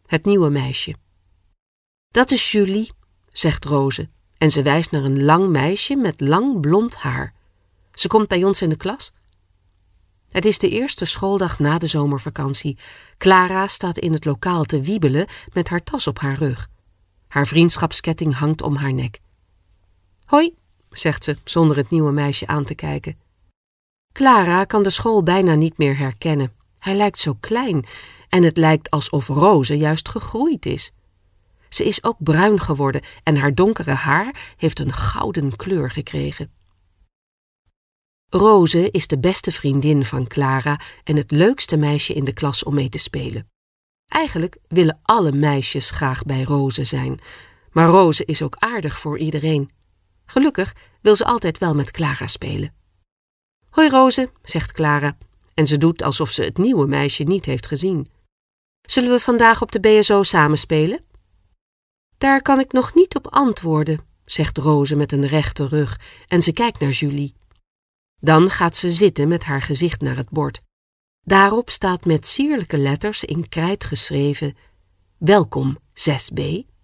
het nieuwe meisje. Dat is Julie, zegt Roze, en ze wijst naar een lang meisje met lang blond haar. Ze komt bij ons in de klas. Het is de eerste schooldag na de zomervakantie. Clara staat in het lokaal te wiebelen met haar tas op haar rug. Haar vriendschapsketting hangt om haar nek. Hoi, zegt ze, zonder het nieuwe meisje aan te kijken. Clara kan de school bijna niet meer herkennen. Hij lijkt zo klein en het lijkt alsof Roze juist gegroeid is. Ze is ook bruin geworden en haar donkere haar heeft een gouden kleur gekregen. Roze is de beste vriendin van Clara en het leukste meisje in de klas om mee te spelen. Eigenlijk willen alle meisjes graag bij Roze zijn, maar Roze is ook aardig voor iedereen. Gelukkig wil ze altijd wel met Clara spelen. Hoi Roze, zegt Clara, en ze doet alsof ze het nieuwe meisje niet heeft gezien. Zullen we vandaag op de BSO samen spelen? Daar kan ik nog niet op antwoorden, zegt Roze met een rechte rug en ze kijkt naar Julie. Dan gaat ze zitten met haar gezicht naar het bord. Daarop staat met sierlijke letters in krijt geschreven: Welkom 6B.